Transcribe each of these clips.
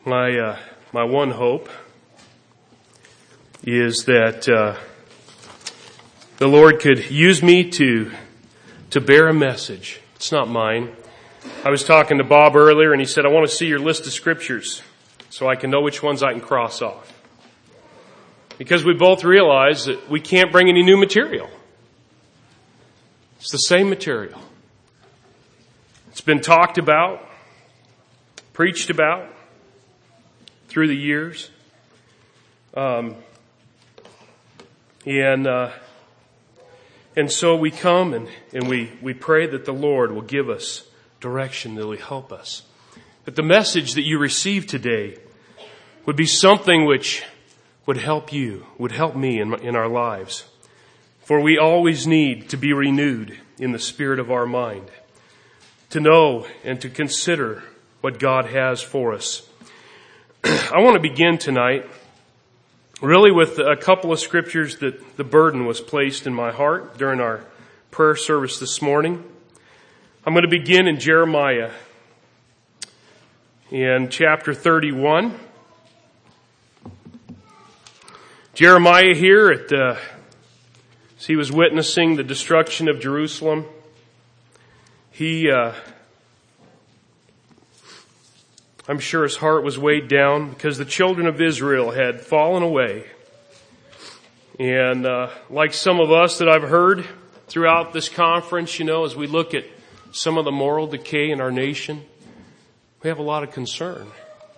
My one hope is that the Lord could use me to bear a message. It's not mine. I was talking to Bob earlier, and he said, I want to see your list of scriptures so I can know which ones I can cross off. Because we both realize that we can't bring any new material. It's the same material. It's been talked about, preached about through the years. And so we come and we pray that the Lord will give us direction, that He'll help us. That the message that you receive today would be something which would help you, would help me in our lives. For we always need to be renewed in the spirit of our mind, to know and to consider what God has for us. I want to begin tonight really with a couple of scriptures that the burden was placed in my heart during our prayer service this morning. I'm going to begin in Jeremiah in chapter 31. Jeremiah here as he was witnessing the destruction of Jerusalem, I'm sure his heart was weighed down because the children of Israel had fallen away. And like some of us that I've heard throughout this conference, as we look at some of the moral decay in our nation, we have a lot of concern.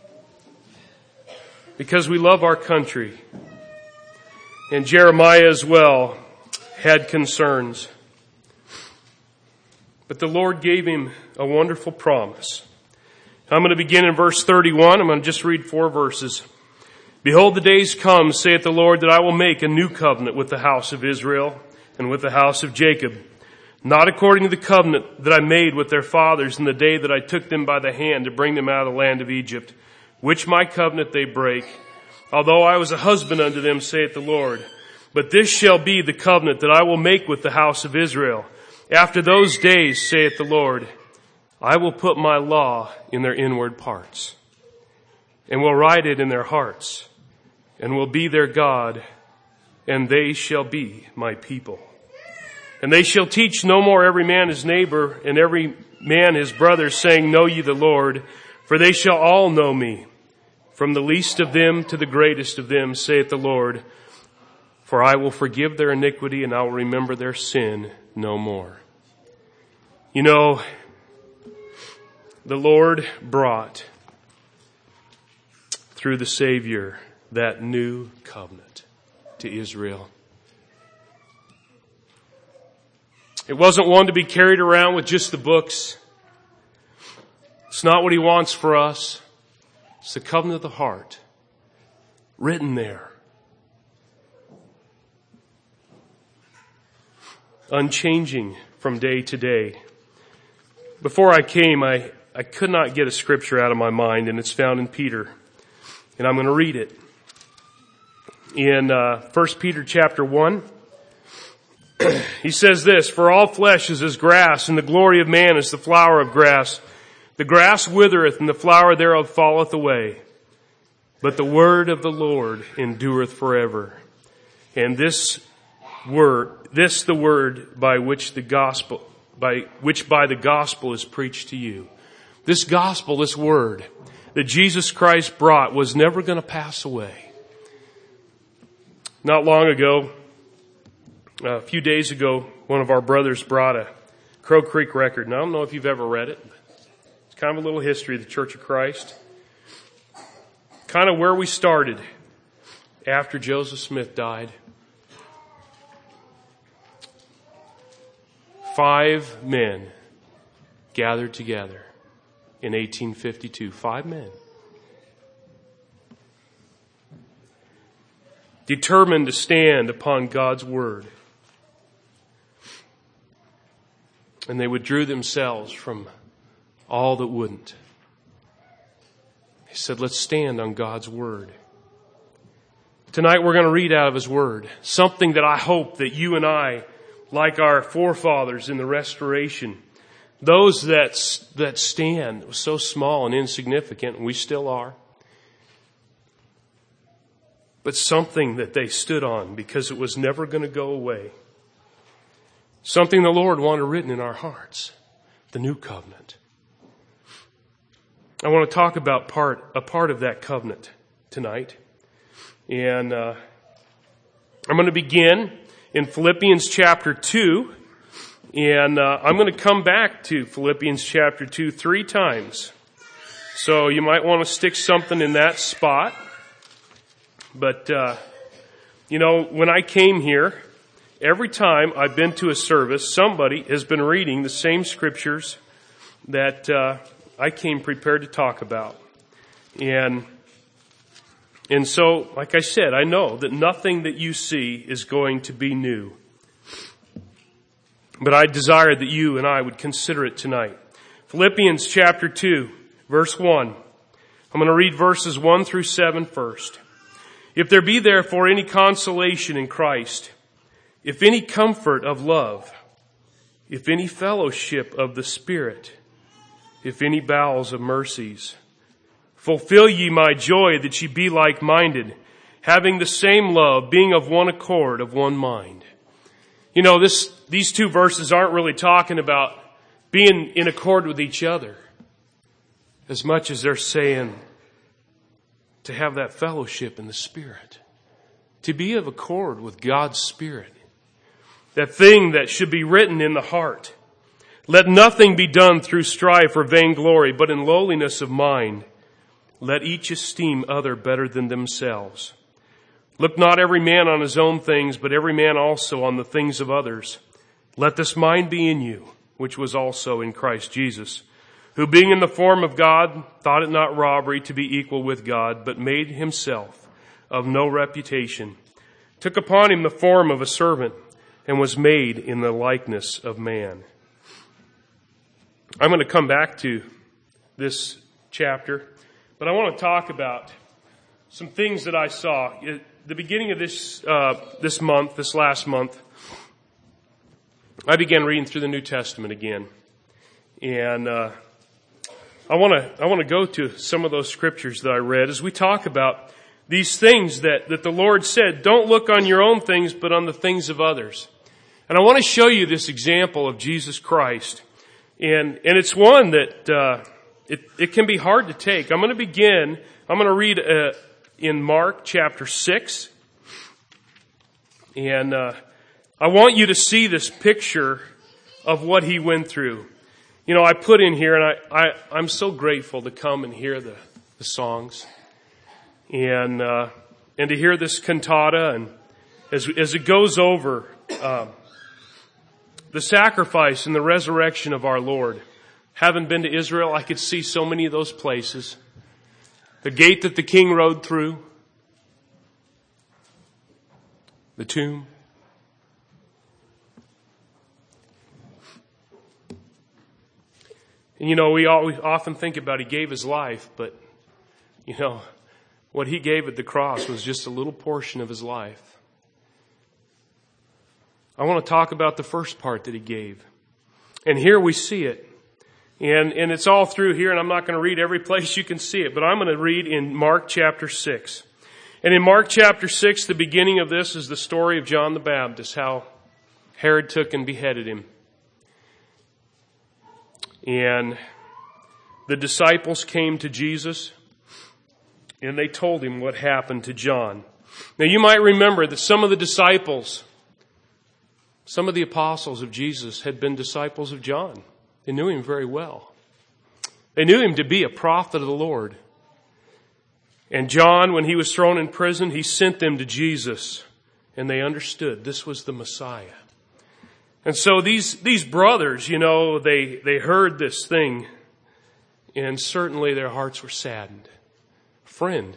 Because we love our country. And Jeremiah as well had concerns. But the Lord gave him a wonderful promise. I'm going to begin in verse 31. I'm going to just read 4 verses. Behold, the days come, saith the Lord, that I will make a new covenant with the house of Israel and with the house of Jacob, not according to the covenant that I made with their fathers in the day that I took them by the hand to bring them out of the land of Egypt, which my covenant they break, although I was a husband unto them, saith the Lord. But this shall be the covenant that I will make with the house of Israel. After those days, saith the Lord, I will put my law in their inward parts, and will write it in their hearts, and will be their God, and they shall be my people. And they shall teach no more every man his neighbor, and every man his brother, saying, Know ye the Lord? For they shall all know me, from the least of them to the greatest of them, saith the Lord. For I will forgive their iniquity, and I will remember their sin no more. The Lord brought, through the Savior, that new covenant to Israel. It wasn't one to be carried around with just the books. It's not what He wants for us. It's the covenant of the heart, written there. Unchanging from day to day. Before I came, I could not get a scripture out of my mind, and it's found in Peter. And I'm going to read it. In 1 Peter chapter 1, he says this, For all flesh is as grass, and the glory of man is the flower of grass. The grass withereth, and the flower thereof falleth away. But the word of the Lord endureth forever. And the word by which by the gospel is preached to you. This gospel, this word that Jesus Christ brought was never going to pass away. Not long ago, a few days ago, one of our brothers brought a Crow Creek record. And I don't know if you've ever read it. It's kind of a little history of the Church of Christ. Kind of where we started after Joseph Smith died. 5 men gathered together in 1852. 5 men. Determined to stand upon God's word. And they withdrew themselves from all that wouldn't. He said, let's stand on God's word. Tonight we're going to read out of His word. Something that I hope that you and I, like our forefathers in the Restoration, those that stand, was so small and insignificant, and we still are. but something that they stood on because it was never going to go away. Something the Lord wanted written in our hearts, the new covenant. I want to talk about a part of that covenant tonight. And I'm going to begin in Philippians chapter 2. And I'm going to come back to Philippians chapter 2 3 times. So you might want to stick something in that spot. But, when I came here, every time I've been to a service, somebody has been reading the same scriptures that I came prepared to talk about. And so, like I said, I know that nothing that you see is going to be new. But I desire that you and I would consider it tonight. Philippians chapter 2, verse 1. I'm going to read verses 1 through 7 first. If there be therefore any consolation in Christ, if any comfort of love, if any fellowship of the Spirit, if any bowels of mercies, fulfill ye my joy that ye be like-minded, having the same love, being of one accord, of one mind. These two verses aren't really talking about being in accord with each other as much as they're saying to have that fellowship in the Spirit, to be of accord with God's Spirit, that thing that should be written in the heart. Let nothing be done through strife or vainglory, but in lowliness of mind, let each esteem other better than themselves. Look not every man on his own things, but every man also on the things of others. Let this mind be in you, which was also in Christ Jesus, who being in the form of God, thought it not robbery to be equal with God, but made himself of no reputation, took upon him the form of a servant, and was made in the likeness of man. I'm going to come back to this chapter, but I want to talk about some things that I saw. At the beginning of this last month, I began reading through the New Testament again. And I want to go to some of those scriptures that I read as we talk about these things that the Lord said, don't look on your own things, but on the things of others. And I want to show you this example of Jesus Christ. And it's one that it can be hard to take. I'm going to read in Mark chapter 6. And I want you to see this picture of what he went through. I put in here, and I'm so grateful to come and hear the songs. And to hear this cantata, and as it goes over the sacrifice and the resurrection of our Lord. Having been to Israel, I could see so many of those places. The gate that the king rode through. The tomb. And we often think about he gave his life, but what he gave at the cross was just a little portion of his life. I want to talk about the first part that he gave. And here we see it. And it's all through here, and I'm not going to read every place you can see it, but I'm going to read in Mark chapter 6. And in Mark chapter 6, the beginning of this is the story of John the Baptist, how Herod took and beheaded him. And the disciples came to Jesus, and they told him what happened to John. Now you might remember that some of the disciples, some of the apostles of Jesus had been disciples of John. They knew him very well. They knew him to be a prophet of the Lord. And John, when he was thrown in prison, he sent them to Jesus, and they understood this was the Messiah. And so these brothers, they heard this thing, and certainly their hearts were saddened. Friend,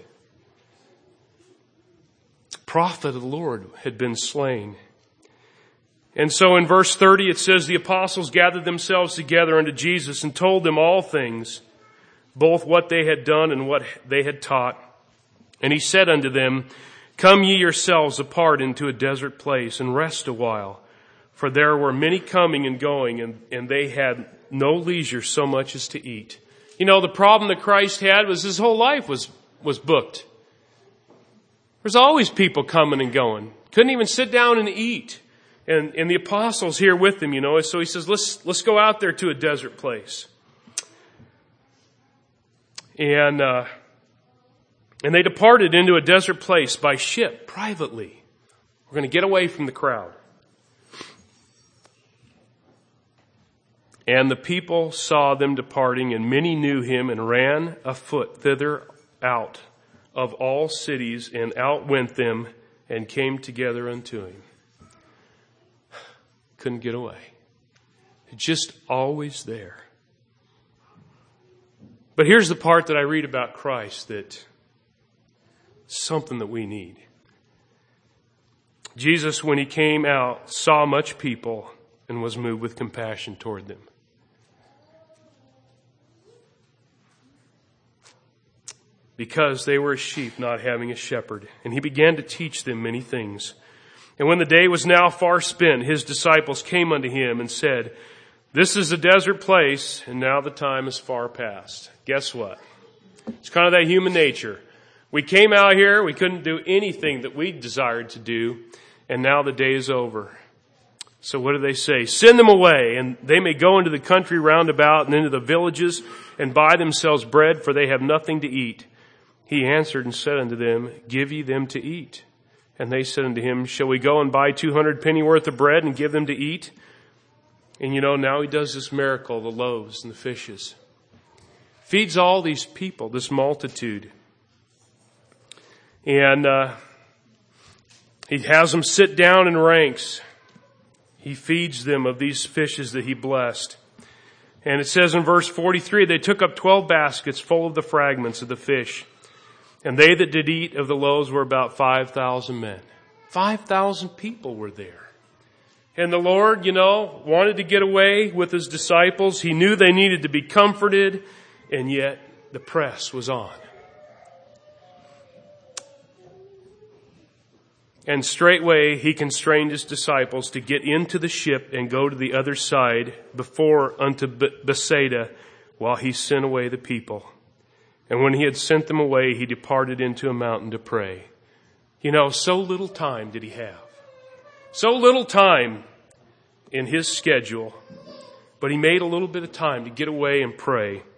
prophet of the Lord had been slain. And so in verse 30 it says, the apostles gathered themselves together unto Jesus and told them all things, both what they had done and what they had taught. And he said unto them, come ye yourselves apart into a desert place and rest a while. For there were many coming and going, and they had no leisure so much as to eat. The problem that Christ had was his whole life was booked. There's always people coming and going. Couldn't even sit down and eat. And the apostles here with him, so he says, let's go out there to a desert place. And they departed into a desert place by ship, privately. We're going to get away from the crowd. And the people saw them departing, and many knew him and ran afoot thither out of all cities, and outwent them and came together unto him. Couldn't get away. Just always there. But here's the part that I read about Christ that something that we need. Jesus, when he came out, saw much people and was moved with compassion toward them. Because they were as sheep not having a shepherd. And he began to teach them many things. And when the day was now far spent, his disciples came unto him and said, this is a desert place, and now the time is far past. Guess what? It's kind of that human nature. We came out here, we couldn't do anything that we desired to do, and now the day is over. So what do they say? Send them away, and they may go into the country round about and into the villages and buy themselves bread, for they have nothing to eat. He answered and said unto them, give ye them to eat. And they said unto him, shall we go and buy 200 pennyworth of bread and give them to eat? And now he does this miracle, the loaves and the fishes. Feeds all these people, this multitude. And he has them sit down in ranks. He feeds them of these fishes that he blessed. And it says in verse 43, they took up 12 baskets full of the fragments of the fish. And they that did eat of the loaves were about 5,000 men. 5,000 people were there. And the Lord, wanted to get away with his disciples. He knew they needed to be comforted, and yet the press was on. And straightway he constrained his disciples to get into the ship and go to the other side before unto Bethsaida, while he sent away the people. And when he had sent them away, he departed into a mountain to pray. So little time did he have. So little time in his schedule, but he made a little bit of time to get away and pray. It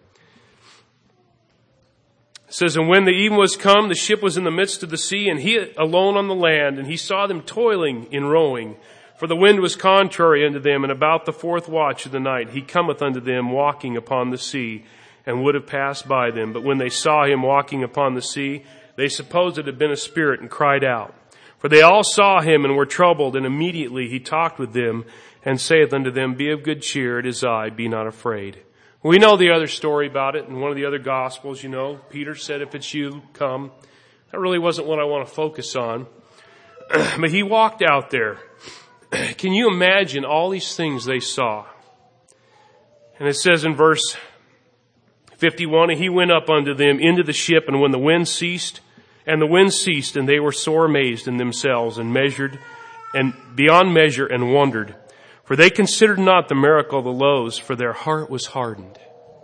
says, and when the even was come, the ship was in the midst of the sea, and he alone on the land, and he saw them toiling in rowing, for the wind was contrary unto them, and about the 4th watch of the night he cometh unto them walking upon the sea, and would have passed by them. But when they saw him walking upon the sea, they supposed it had been a spirit, and cried out. For they all saw him and were troubled, and immediately he talked with them, and saith unto them, be of good cheer, it is I, be not afraid. We know the other story about it in one of the other Gospels, Peter said, if it's you, come. That really wasn't what I want to focus on. But he walked out there. Can you imagine all these things they saw? And it says in verse 51, and he went up unto them into the ship, and when the wind ceased, and they were sore amazed in themselves, and measured, and beyond measure, and wondered. For they considered not the miracle of the loaves, for their heart was hardened.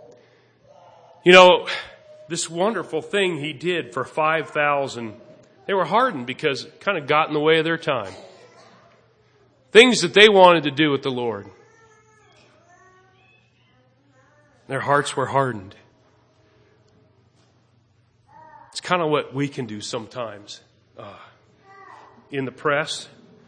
This wonderful thing he did for 5,000, they were hardened because it kind of got in the way of their time. Things that they wanted to do with the Lord. Their hearts were hardened. It's kind of what we can do sometimes. In the press,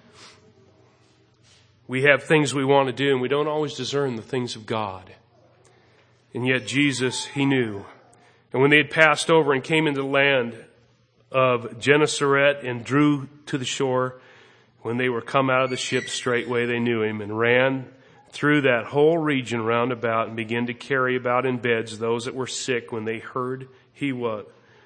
we have things we want to do, and we don't always discern the things of God. And yet Jesus, he knew. And when they had passed over and came into the land of Gennesaret and drew to the shore, when they were come out of the ship, straightway they knew him, and ran through that whole region round about, and began to carry about in beds those that were sick when they heard he was.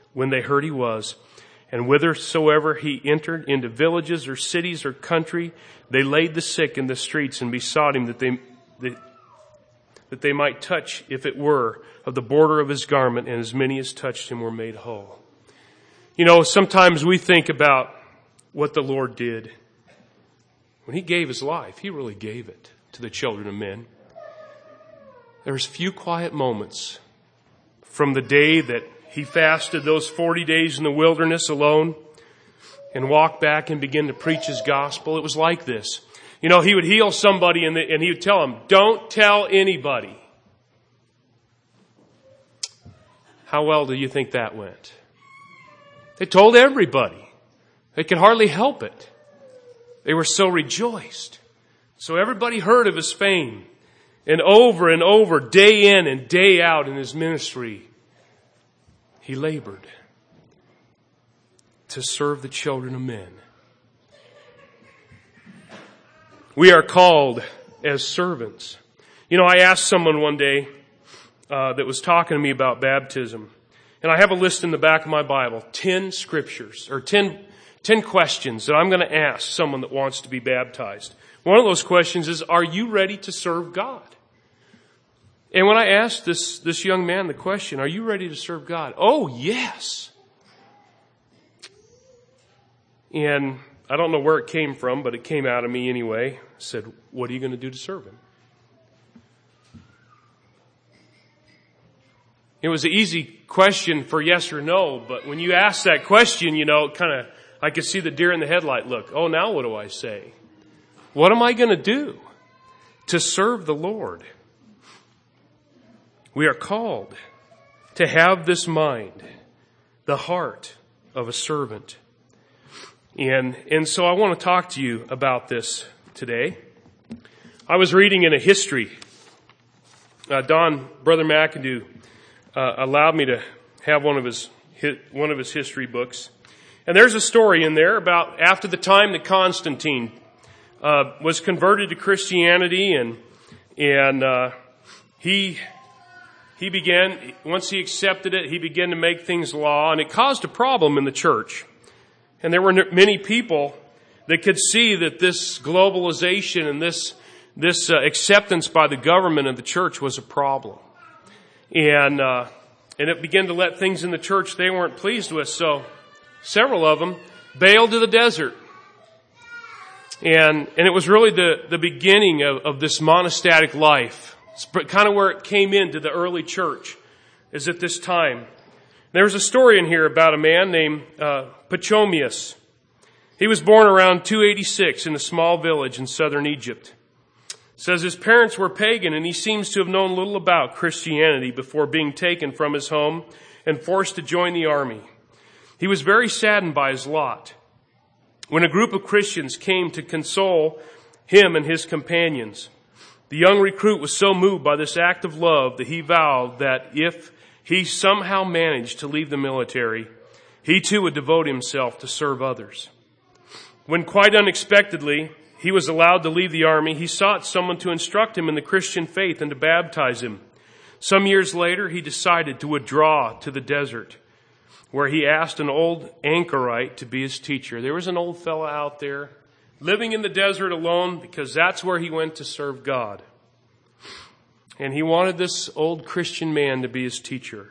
And whithersoever he entered into villages or cities or country, they laid the sick in the streets and besought him that they might touch, if it were, of the border of his garment, and as many as touched him were made whole. Sometimes we think about what the Lord did. When he gave his life, he really gave it to the children of men. There's few quiet moments from the day that he fasted those 40 days in the wilderness alone, and walk back and begin to preach his gospel. It was like this. You know, he would heal somebody and he would tell them, don't tell anybody. How well do you think that went? They told everybody. They could hardly help it. They were so rejoiced. So everybody heard of his fame. And over, day in and day out in his ministry, he labored to serve the children of men. We are called as servants. You know, I asked someone one day that was talking to me about baptism. And I have a list in the back of my Bible, 10 scriptures, or 10 questions that I'm going to ask someone that wants to be baptized. One of those questions is, are you ready to serve God? And when I asked this young man the question, are you ready to serve God? Oh, yes. And I don't know where it came from, but it came out of me anyway. I said, what are you going to do to serve him? It was an easy question for yes or no, but when you ask that question, you know, I could see the deer in the headlight look. Oh, now what do I say? What am I going to do to serve the Lord? We are called to have this mind, the heart of a servant. And so I want to talk to you about this today. I was reading in a history. Brother McAdoo, allowed me to have one of his history books. And there's a story in there about after the time that Constantine was converted to Christianity, and he began, once he accepted it, he began to make things law, and it caused a problem in the church. And there were many people that could see that this globalization and this acceptance by the government of the church was a problem. And it began to let things in the church they weren't pleased with. So several of them bailed to the desert. And it was really the beginning of this monastic life. It's kind of where it came into the early church, is at this time. There's a story in here about a man named Pachomius. He was born around 286 in a small village in southern Egypt. It says his parents were pagan, and he seems to have known little about Christianity before being taken from his home and forced to join the army. He was very saddened by his lot. When a group of Christians came to console him and his companions, the young recruit was so moved by this act of love that he vowed that if he somehow managed to leave the military, he too would devote himself to serve others. When quite unexpectedly he was allowed to leave the army, he sought someone to instruct him in the Christian faith and to baptize him. Some years later, he decided to withdraw to the desert, where he asked an old anchorite to be his teacher. There was an old fellow out there living in the desert alone because that's where he went to serve God. And he wanted this old Christian man to be his teacher.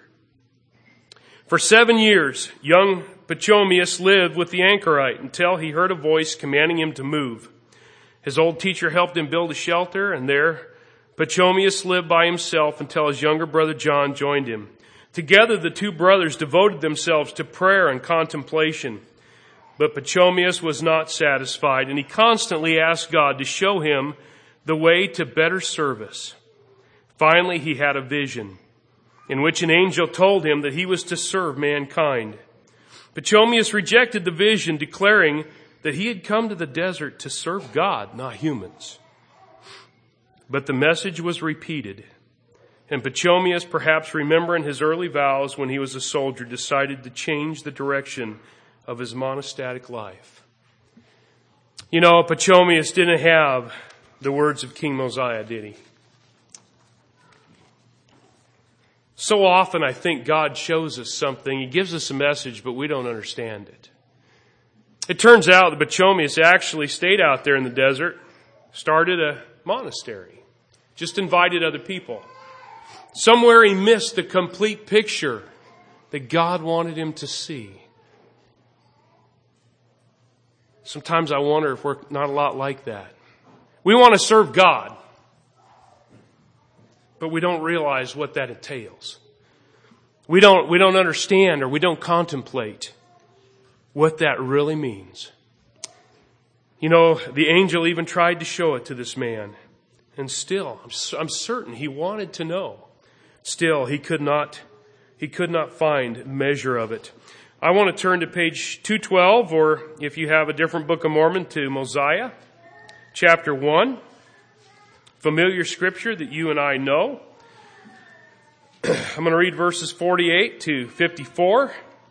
For 7 years, young Pachomius lived with the anchorite until he heard a voice commanding him to move. His old teacher helped him build a shelter, and there Pachomius lived by himself until his younger brother John joined him. Together, the two brothers devoted themselves to prayer and contemplation. But Pachomius was not satisfied, and he constantly asked God to show him the way to better service. Finally, he had a vision in which an angel told him that he was to serve mankind. Pachomius rejected the vision, declaring that he had come to the desert to serve God, not humans. But the message was repeated, and Pachomius, perhaps remembering his early vows when he was a soldier, decided to change the direction of his monastic life. You know, Pachomius didn't have the words of King Mosiah, did he? So often I think God shows us something. He gives us a message, but we don't understand it. It turns out that Pachomius actually stayed out there in the desert, started a monastery, just invited other people. Somewhere he missed the complete picture that God wanted him to see. Sometimes I wonder if we're not a lot like that. We want to serve God, but we don't realize what that entails. We don't understand, or we don't contemplate what that really means. You know, the angel even tried to show it to this man. And still, I'm certain he wanted to know. Still, he could not find measure of it. I want to turn to page 212, or if you have a different Book of Mormon, to Mosiah, chapter 1. Familiar scripture that you and I know. I'm going to read verses 48 to 54.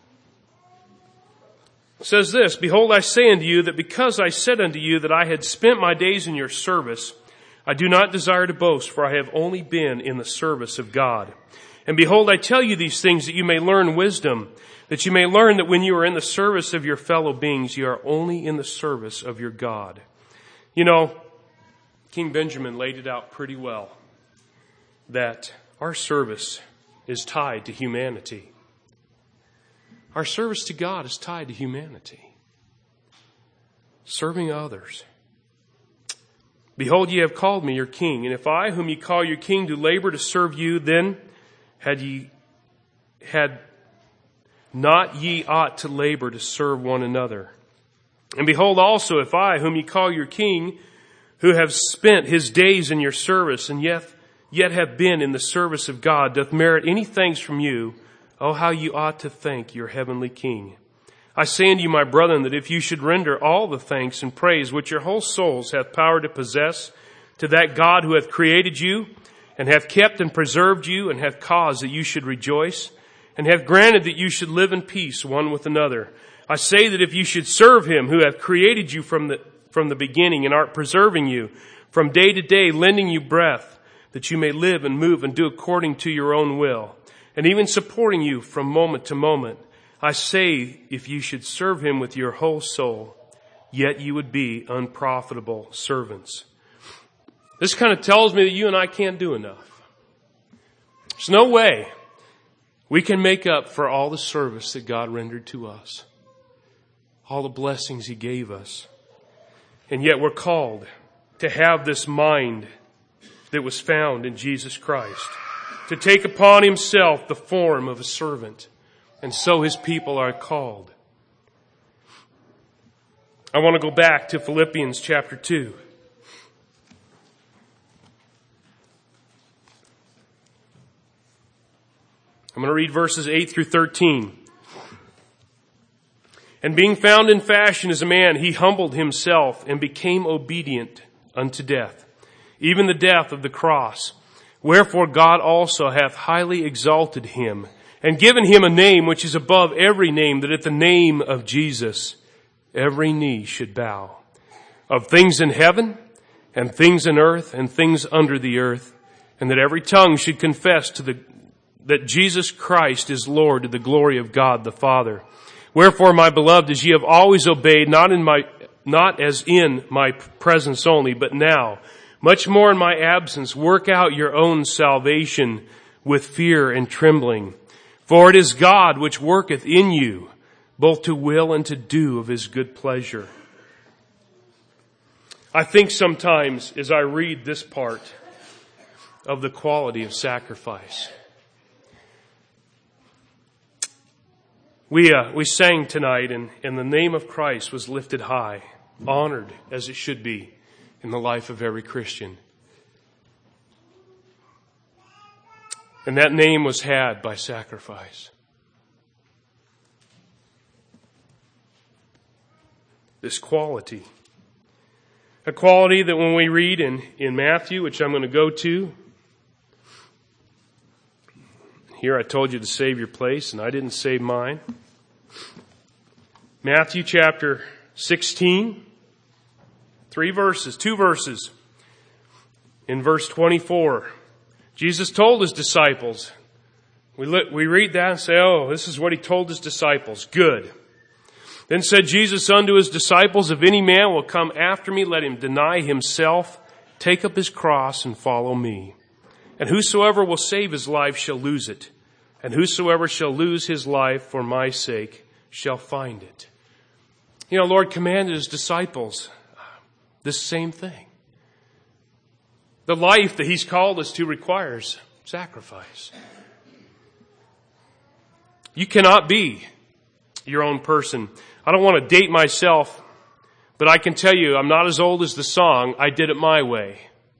It says this, "Behold, I say unto you that because I said unto you that I had spent my days in your service, I do not desire to boast, for I have only been in the service of God. And behold, I tell you these things that you may learn wisdom, that you may learn that when you are in the service of your fellow beings, you are only in the service of your God." You know, King Benjamin laid it out pretty well, that our service is tied to humanity. Our service to God is tied to humanity. Serving others. "Behold, ye have called me your king, and if I, whom ye call your king, do labor to serve you, then had not ye ought to labor to serve one another. And behold also, if I, whom ye call your king, who have spent his days in your service, and yet have been in the service of God, doth merit any thanks from you, oh, how you ought to thank your heavenly King. I say unto you, my brethren, that if you should render all the thanks and praise which your whole souls hath power to possess to that God who hath created you, and hath kept and preserved you, and hath caused that you should rejoice, and hath granted that you should live in peace one with another. I say that if you should serve him who hath created you from the beginning, and art preserving you from day to day, lending you breath, that you may live and move and do according to your own will, and even supporting you from moment to moment, I say, if you should serve him with your whole soul, yet you would be unprofitable servants." This kind of tells me that you and I can't do enough. There's no way we can make up for all the service that God rendered to us, all the blessings he gave us. And yet we're called to have this mind that was found in Jesus Christ, to take upon himself the form of a servant. And so his people are called. I want to go back to Philippians chapter 2. I'm going to read verses 8 through 13. "And being found in fashion as a man, he humbled himself and became obedient unto death, even the death of the cross. Wherefore God also hath highly exalted him, and given him a name which is above every name, that at the name of Jesus every knee should bow, of things in heaven, and things in earth, and things under the earth, and that every tongue should confess that Jesus Christ is Lord, to the glory of God the Father. Wherefore, my beloved, as ye have always obeyed, not as in my presence only, but now, much more in my absence, work out your own salvation with fear and trembling. For it is God which worketh in you, both to will and to do of his good pleasure." I think sometimes as I read this part of the quality of sacrifice. We sang tonight, and the name of Christ was lifted high, honored as it should be in the life of every Christian. And that name was had by sacrifice. This quality. A quality that when we read in Matthew, which I'm going to go to. Here I told you to save your place, and I didn't save mine. Matthew chapter 16. 2 verses. In verse 24. Jesus told his disciples. We read that and say, oh, this is what he told his disciples. Good. Then said Jesus unto his disciples, if any man will come after me, let him deny himself, take up his cross, and follow me. And whosoever will save his life shall lose it. And whosoever shall lose his life for my sake shall find it. You know, Lord commanded his disciples this same thing. The life that he's called us to requires sacrifice. You cannot be your own person. I don't want to date myself, but I can tell you I'm not as old as the song, I Did It My Way.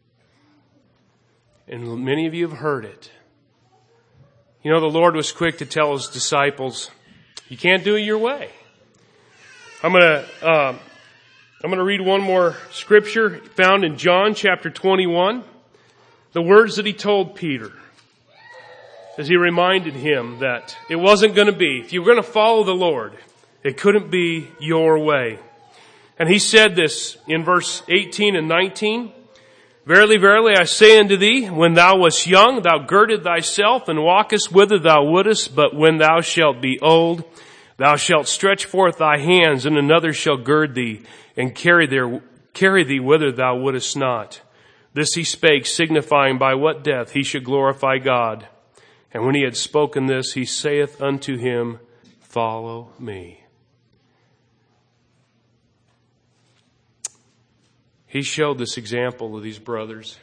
And many of you have heard it. You know, the Lord was quick to tell His disciples, you can't do it your way. I'm going to read one more scripture found in John chapter 21. The words that He told Peter as He reminded him that it wasn't going to be, if you were going to follow the Lord, it couldn't be your way. And He said this in verse 18 and 19. Verily, verily, I say unto thee, when thou wast young, thou girded thyself and walkest whither thou wouldest, but when thou shalt be old, thou shalt stretch forth thy hands, and another shall gird thee and carry thee whither thou wouldest not. This He spake, signifying by what death He should glorify God. And when He had spoken this, He saith unto him, follow me. He showed this example of these brothers.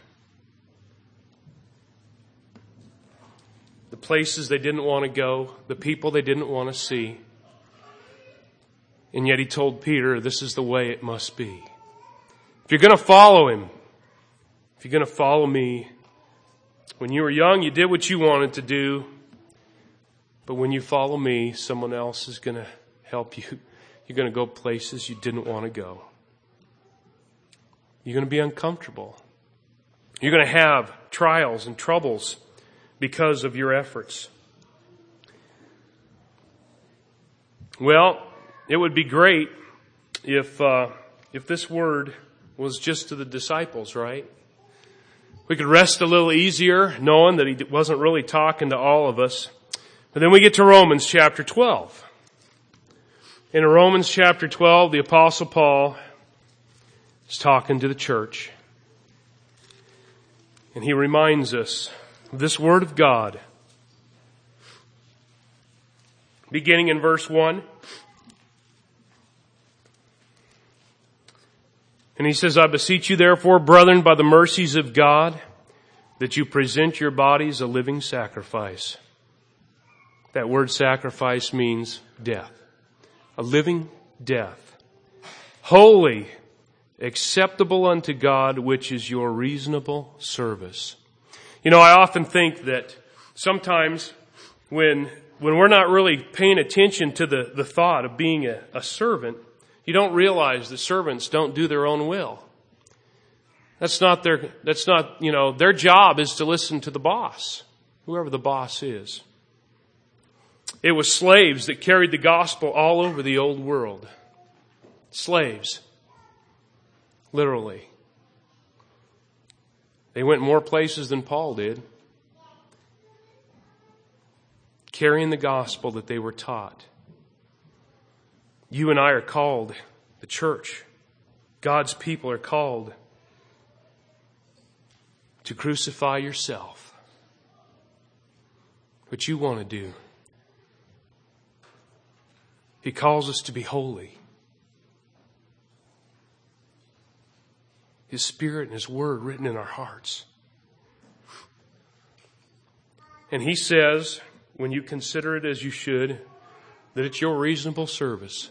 The places they didn't want to go, the people they didn't want to see. And yet He told Peter, this is the way it must be. If you're going to follow Him, if you're going to follow me, when you were young, you did what you wanted to do. But when you follow me, someone else is going to help you. You're going to go places you didn't want to go. You're going to be uncomfortable. You're going to have trials and troubles because of your efforts. Well, it would be great if this word was just to the disciples, right? We could rest a little easier knowing that He wasn't really talking to all of us. But then we get to Romans chapter 12. In Romans chapter 12, the Apostle Paul is talking to the church. And he reminds us of this word of God. Beginning in verse 1. And he says, I beseech you therefore, brethren, by the mercies of God, that you present your bodies a living sacrifice. That word sacrifice means death. A living death. Holy, acceptable unto God, which is your reasonable service. You know, I often think that sometimes when we're not really paying attention to the thought of being a servant, you don't realize that servants don't do their own will. Their job is to listen to the boss, whoever the boss is. It was slaves that carried the gospel all over the old world. Slaves. Literally. They went more places than Paul did, carrying the gospel that they were taught. You and I are called, the church, God's people are called to crucify yourself. What you want to do. He calls us to be holy. His Spirit and His Word written in our hearts. And He says, when you consider it as you should, that it's your reasonable service.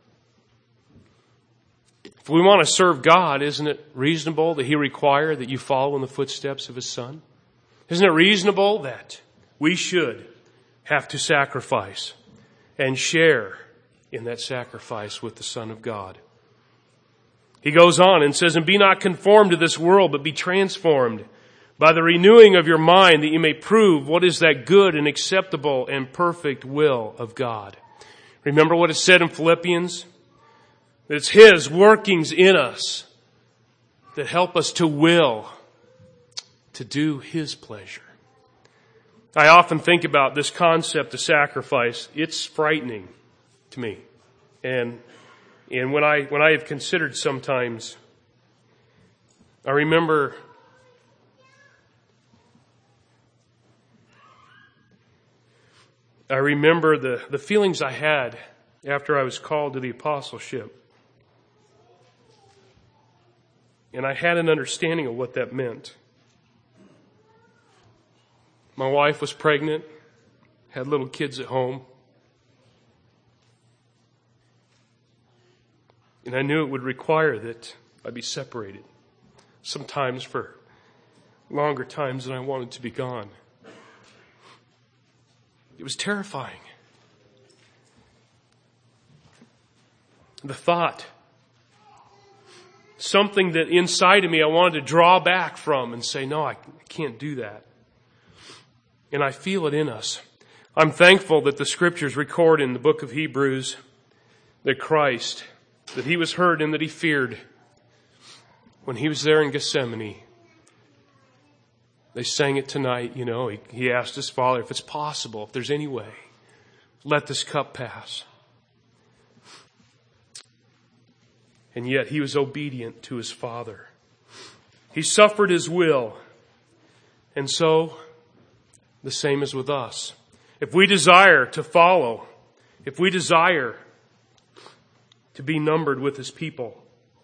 If we want to serve God, isn't it reasonable that He require that you follow in the footsteps of His Son? Isn't it reasonable that we should have to sacrifice and share in that sacrifice with the Son of God? He goes on and says, and be not conformed to this world, but be transformed by the renewing of your mind, that you may prove what is that good and acceptable and perfect will of God. Remember what it said in Philippians? That it's His workings in us that help us to will to do His pleasure. I often think about this concept of sacrifice. It's frightening to me. And when I have considered sometimes, I remember the feelings I had after I was called to the apostleship. And I had an understanding of what that meant. My wife was pregnant, had little kids at home. And I knew it would require that I be separated, sometimes for longer times than I wanted to be gone. It was terrifying. The thought, something that inside of me I wanted to draw back from and say, no, I can't do that. And I feel it in us. I'm thankful that the scriptures record in the book of Hebrews that Christ, that he was hurt and that he feared. When he was there in Gethsemane, they sang it tonight, he asked his Father, if it's possible, if there's any way, let this cup pass. And yet he was obedient to his Father. He suffered his will. And so, the same is with us. If we desire to follow, if we desire to be numbered with his people,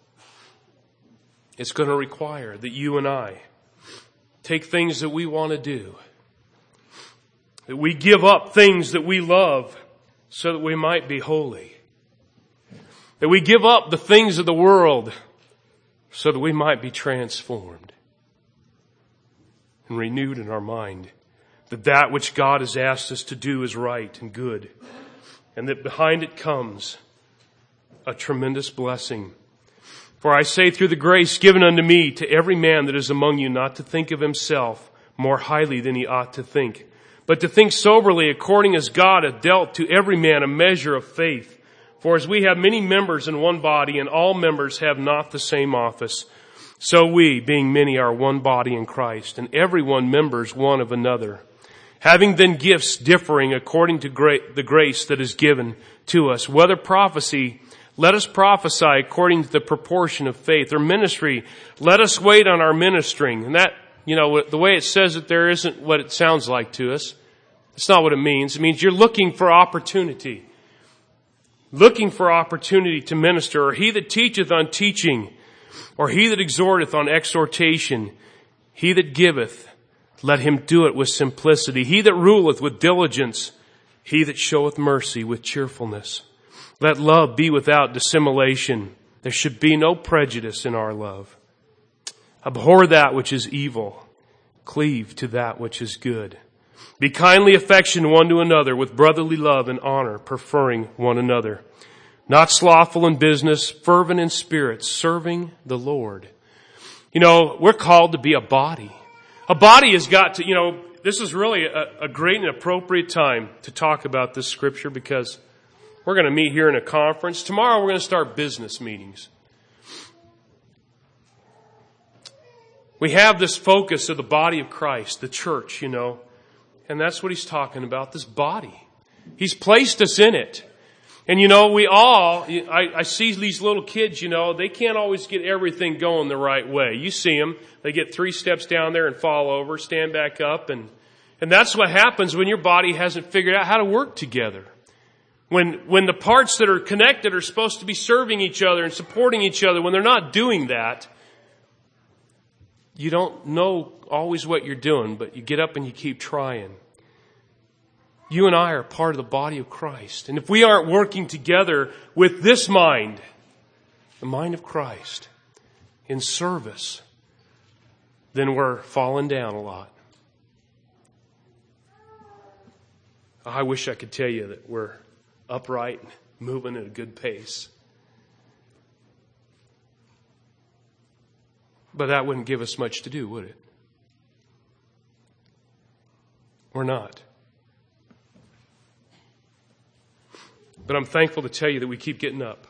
it's going to require that you and I take things that we want to do, that we give up things that we love so that we might be holy, that we give up the things of the world so that we might be transformed and renewed in our mind, that which God has asked us to do is right and good, and that behind it comes a tremendous blessing. For I say, through the grace given unto me, to every man that is among you, not to think of himself more highly than he ought to think, but to think soberly, according as God hath dealt to every man a measure of faith. For as we have many members in one body, and all members have not the same office, so we, being many, are one body in Christ, and every one members one of another. Having then gifts differing according to the grace that is given to us, whether prophecy, let us prophesy according to the proportion of faith, or ministry, let us wait on our ministering. And that, the way it says it there isn't what it sounds like to us. It's not what it means. It means you're looking for opportunity. Looking for opportunity to minister. Or he that teacheth on teaching, or he that exhorteth on exhortation, he that giveth, let him do it with simplicity. He that ruleth with diligence, he that showeth mercy with cheerfulness. Let love be without dissimulation. There should be no prejudice in our love. Abhor that which is evil. Cleave to that which is good. Be kindly affectioned one to another with brotherly love and honor, preferring one another. Not slothful in business, fervent in spirit, serving the Lord. We're called to be a body. A body has got to, this is really a great and appropriate time to talk about this scripture, because we're going to meet here in a conference. Tomorrow we're going to start business meetings. We have this focus of the body of Christ, the church, and that's what he's talking about, this body. He's placed us in it. And we all, I see these little kids, they can't always get everything going the right way. You see them, they get 3 steps down there and fall over, stand back up, and that's what happens when your body hasn't figured out how to work together. When the parts that are connected are supposed to be serving each other and supporting each other, when they're not doing that, you don't know always what you're doing, but you get up and you keep trying. You and I are part of the body of Christ. And if we aren't working together with this mind, the mind of Christ, in service, then we're falling down a lot. I wish I could tell you that we're upright, moving at a good pace. But that wouldn't give us much to do, would it? We're not. But I'm thankful to tell you that we keep getting up.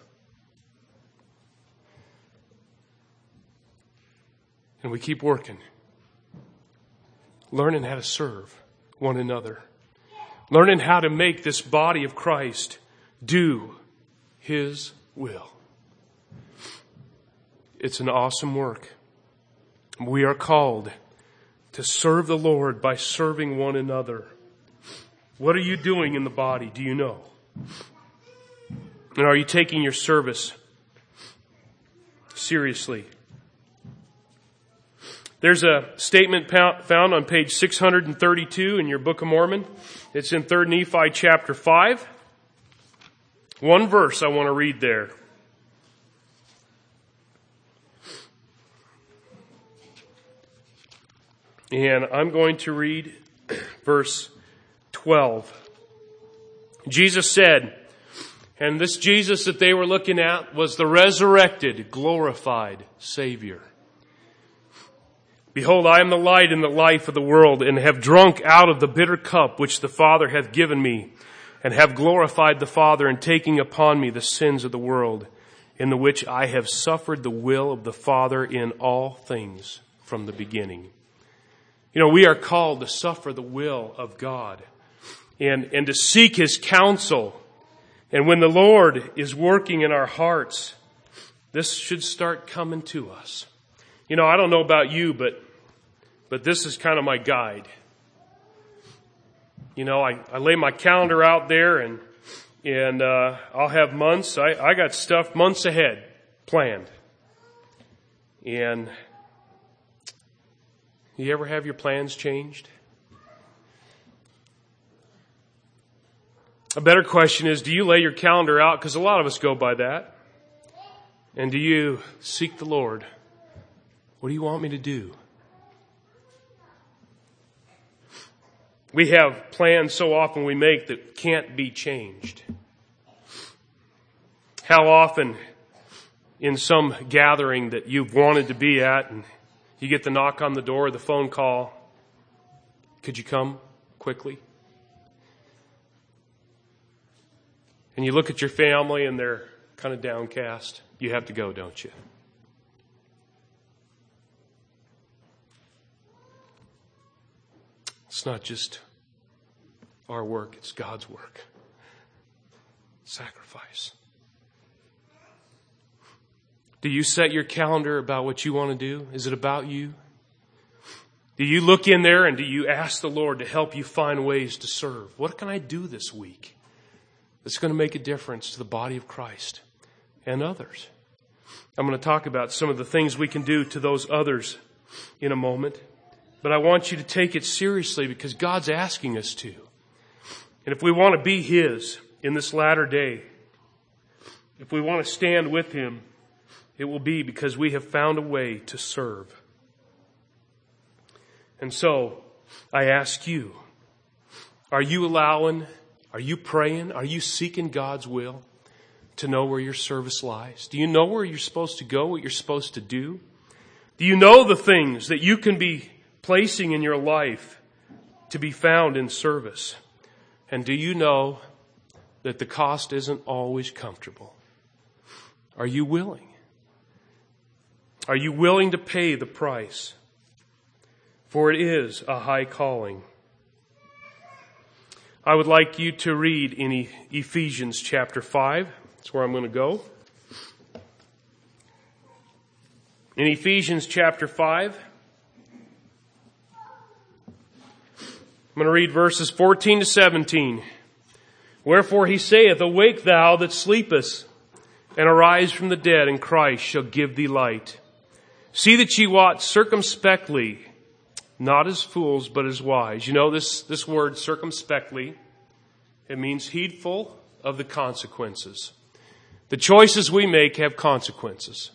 And we keep working. Learning how to serve one another. Learning how to make this body of Christ do his will. It's an awesome work. We are called to serve the Lord by serving one another. What are you doing in the body? Do you know? And are you taking your service seriously? There's a statement found on page 632 in your Book of Mormon. It's in 3 Nephi chapter 5. One verse I want to read there. And I'm going to read verse 12. Jesus said, and this Jesus that they were looking at was the resurrected, glorified Savior. Behold, I am the light and the life of the world, and have drunk out of the bitter cup which the Father hath given me, and have glorified the Father in taking upon me the sins of the world, in the which I have suffered the will of the Father in all things from the beginning. You know, we are called to suffer the will of God and to seek His counsel. And when the Lord is working in our hearts, this should start coming to us. You know, I don't know about you, but this is kind of my guide. You know, I lay my calendar out there and I'll have months. I got stuff months ahead planned. And you ever have your plans changed? A better question is, do you lay your calendar out? Because a lot of us go by that. And do you seek the Lord? What do you want me to do? We have plans so often we make that can't be changed. How often in some gathering that you've wanted to be at and you get the knock on the door, the phone call, could you come quickly? And you look at your family and they're kind of downcast. You have to go, don't you? It's not just our work, it's God's work. Sacrifice. Do you set your calendar about what you want to do? Is it about you? Do you look in there and do you ask the Lord to help you find ways to serve? What can I do this week that's going to make a difference to the body of Christ and others? I'm going to talk about some of the things we can do to those others in a moment. But I want you to take it seriously because God's asking us to. And if we want to be His in this latter day, if we want to stand with Him, it will be because we have found a way to serve. And so, I ask you, are you praying, are you seeking God's will to know where your service lies? Do you know where you're supposed to go, what you're supposed to do? Do you know the things that you can be placing in your life to be found in service? And do you know that the cost isn't always comfortable? Are you willing? Are you willing to pay the price? For it is a high calling. I would like you to read in Ephesians chapter 5. That's where I'm going to go. In Ephesians chapter 5, I'm going to read verses 14 to 17. Wherefore he saith, Awake thou that sleepest, and arise from the dead, and Christ shall give thee light. See that ye walk circumspectly, not as fools, but as wise. You know this word circumspectly, it means heedful of the consequences. The choices we make have consequences.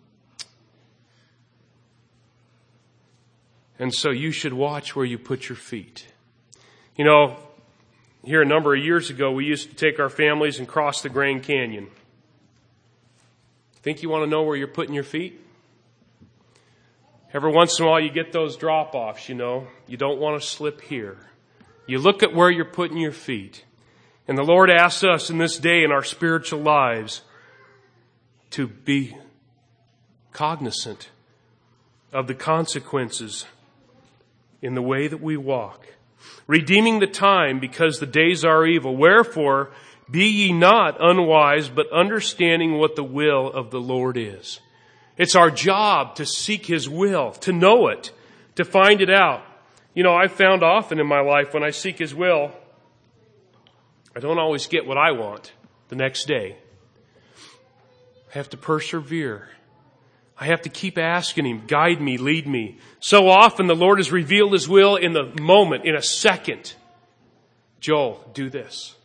And so you should watch where you put your feet. You know, here a number of years ago, we used to take our families and cross the Grand Canyon. Think you want to know where you're putting your feet? Every once in a while you get those drop-offs, you know. You don't want to slip here. You look at where you're putting your feet. And the Lord asks us in this day in our spiritual lives to be cognizant of the consequences in the way that we walk. Redeeming the time because the days are evil. Wherefore, be ye not unwise, but understanding what the will of the Lord is. It's our job to seek His will, to know it, to find it out. You know, I've found often in my life when I seek His will, I don't always get what I want the next day. I have to persevere. I have to keep asking Him, guide me, lead me. So often the Lord has revealed His will in the moment, in a second. Joel, do this.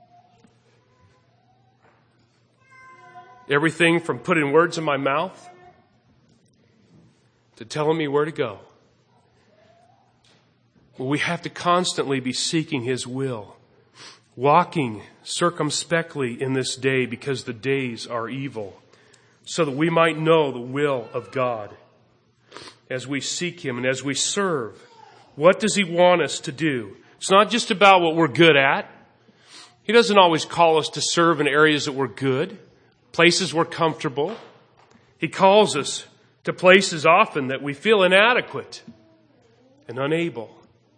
Everything from putting words in my mouth to telling me where to go. We have to constantly be seeking His will, walking circumspectly in this day because the days are evil, so that we might know the will of God as we seek Him and as we serve. What does He want us to do? It's not just about what we're good at. He doesn't always call us to serve in areas that we're good, places we're comfortable. He calls us to places often that we feel inadequate and unable,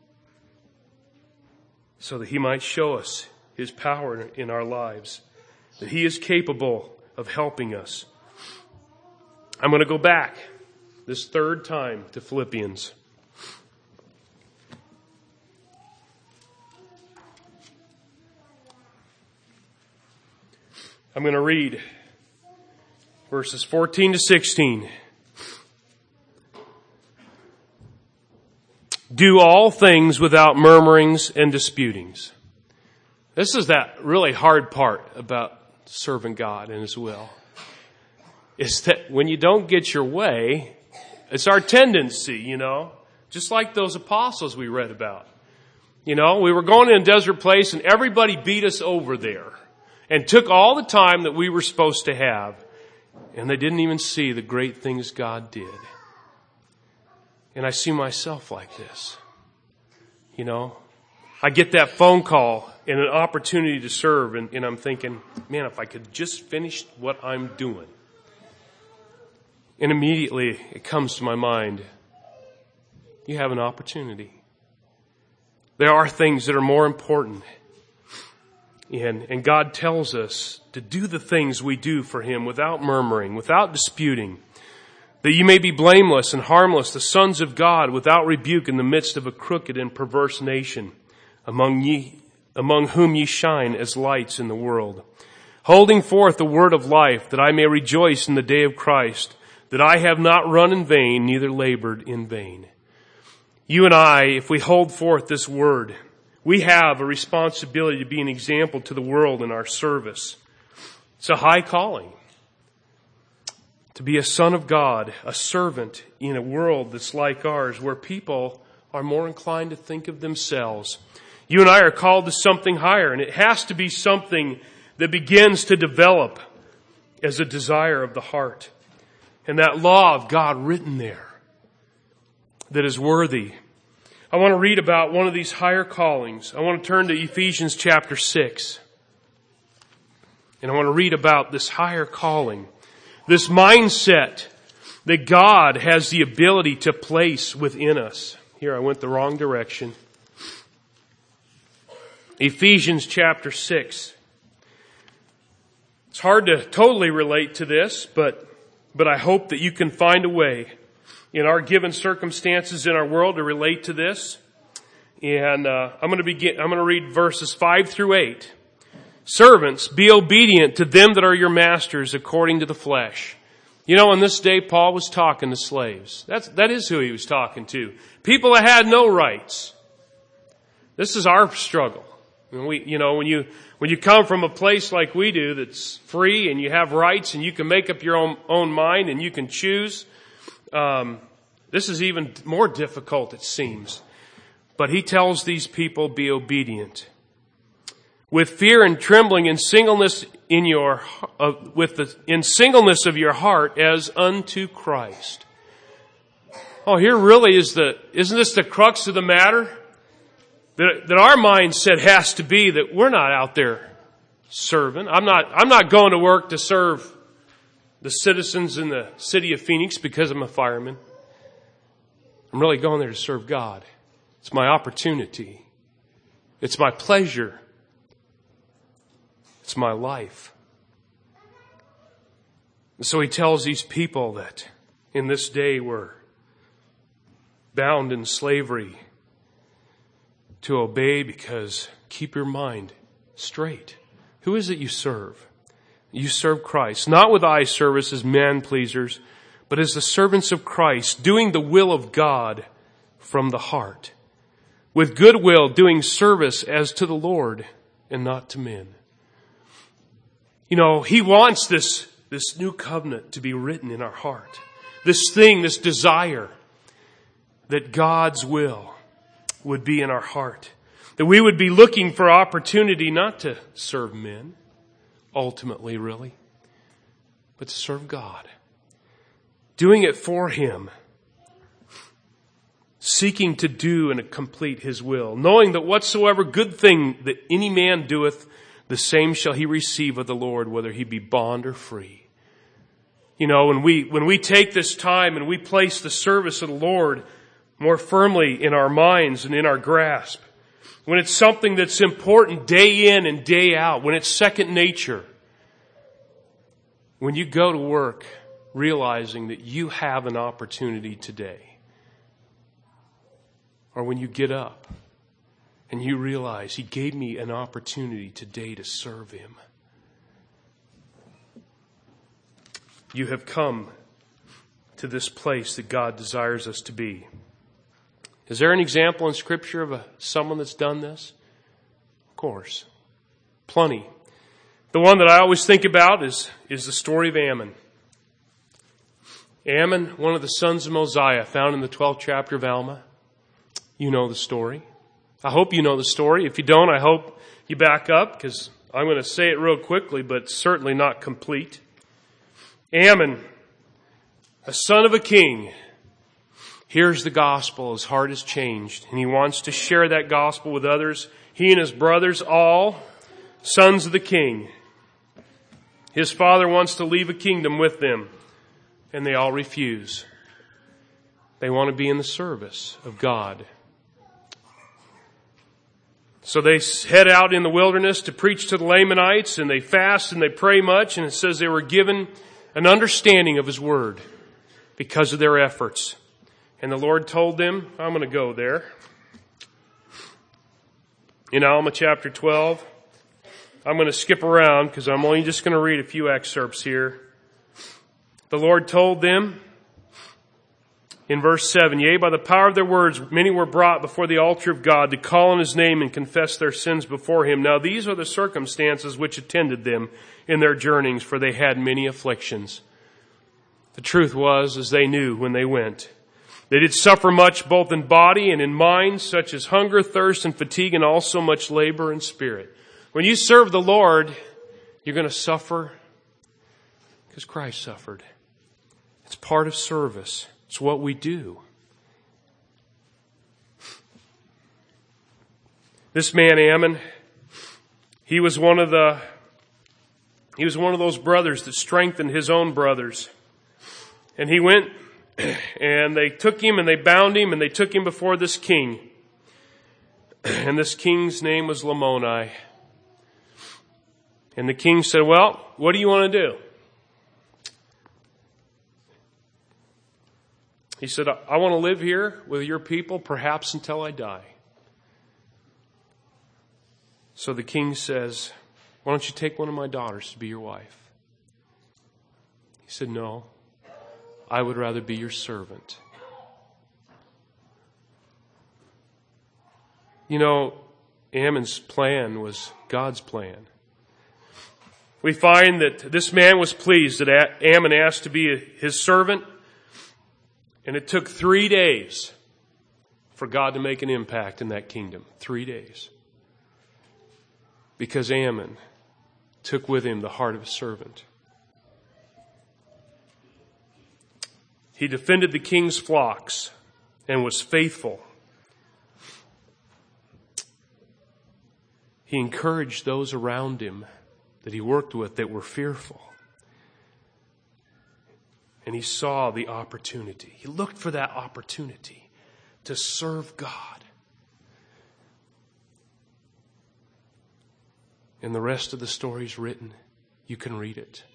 so that He might show us His power in our lives, that He is capable of helping us. I'm going to go back this third time to Philippians. I'm going to read verses 14 to 16. Do all things without murmurings and disputings. This is that really hard part about serving God and His will. Is that when you don't get your way, it's our tendency, just like those apostles we read about. We were going in a desert place and everybody beat us over there and took all the time that we were supposed to have. And they didn't even see the great things God did. And I see myself like this. I get that phone call and an opportunity to serve, and I'm thinking, man, if I could just finish what I'm doing. And immediately it comes to my mind, you have an opportunity. There are things that are more important. And God tells us to do the things we do for Him without murmuring, without disputing, that you may be blameless and harmless, the sons of God, without rebuke in the midst of a crooked and perverse nation, among whom ye shine as lights in the world, holding forth the word of life, that I may rejoice in the day of Christ, that I have not run in vain, neither labored in vain. You and I, if we hold forth this word, we have a responsibility to be an example to the world in our service. It's a high calling. To be a son of God, a servant in a world that's like ours, where people are more inclined to think of themselves. You and I are called to something higher, and it has to be something that begins to develop as a desire of the heart. And that law of God written there that is worthy. I want to read about one of these higher callings. I want to turn to Ephesians chapter 6. And I want to read about this higher calling, this mindset that God has the ability to place within us. Here, I went the wrong direction. Ephesians chapter 6. It's hard to totally relate to this, but I hope that you can find a way in our given circumstances in our world to relate to this. And I'm going to read verses 5 through 8. Servants, be obedient to them that are your masters according to the flesh. In this day, Paul was talking to slaves. That is who he was talking to. People that had no rights. This is our struggle. And when you come from a place like we do that's free and you have rights and you can make up your own mind and you can choose, this is even more difficult, it seems. But he tells these people, be obedient. With fear and trembling and singleness in singleness of your heart as unto Christ. Oh, here really isn't this the crux of the matter? That our mindset has to be that we're not out there serving. I'm not going to work to serve the citizens in the city of Phoenix because I'm a fireman. I'm really going there to serve God. It's my opportunity. It's my pleasure. It's my life. And so he tells these people that in this day we're bound in slavery to obey, because keep your mind straight. Who is it you serve? You serve Christ, not with eye service as man pleasers, but as the servants of Christ, doing the will of God from the heart, with good will, doing service as to the Lord and not to men. He wants this new covenant to be written in our heart. This desire that God's will would be in our heart. That we would be looking for opportunity not to serve men, ultimately, really, but to serve God. Doing it for Him. Seeking to do and complete His will. Knowing that whatsoever good thing that any man doeth, the same shall he receive of the Lord, whether he be bond or free. You know, when we take this time and we place the service of the Lord more firmly in our minds and in our grasp, when it's something that's important day in and day out, when it's second nature, when you go to work realizing that you have an opportunity today, or when you get up and you realize He gave me an opportunity today to serve Him, you have come to this place that God desires us to be. Is there an example in Scripture of someone that's done this? Of course. Plenty. The one that I always think about is the story of Ammon. Ammon, one of the sons of Mosiah, found in the 12th chapter of Alma. You know the story. I hope you know the story. If you don't, I hope you back up, because I'm going to say it real quickly, but certainly not complete. Ammon, a son of a king, hears the gospel. His heart is changed, and he wants to share that gospel with others. He and his brothers, all sons of the king. His father wants to leave a kingdom with them, and they all refuse. They want to be in the service of God. So they head out in the wilderness to preach to the Lamanites, and they fast and they pray much, and it says they were given an understanding of His word because of their efforts. And the Lord told them, I'm going to go there. In Alma chapter 12, I'm going to skip around because I'm only just going to read a few excerpts here. The Lord told them, in verse 7, yea, by the power of their words, many were brought before the altar of God to call on His name and confess their sins before Him. Now these are the circumstances which attended them in their journeyings, for they had many afflictions. The truth was, as they knew when they went, they did suffer much both in body and in mind, such as hunger, thirst, and fatigue, and also much labor in spirit. When you serve the Lord, you're going to suffer because Christ suffered. It's part of service. It's what we do. This man Ammon, he was one of those brothers that strengthened his own brothers. And he went and they took him and they bound him and they took him before this king. And this king's name was Lamoni. And the king said, well, what do you want to do? He said, I want to live here with your people, perhaps until I die. So the king says, why don't you take one of my daughters to be your wife? He said, no, I would rather be your servant. You know, Ammon's plan was God's plan. We find that this man was pleased that Ammon asked to be his servant. And it took 3 days for God to make an impact in that kingdom. 3 days. Because Ammon took with him the heart of a servant. He defended the king's flocks and was faithful. He encouraged those around him that he worked with that were fearful. And he saw the opportunity. He looked for that opportunity to serve God. And the rest of the story is written. You can read it.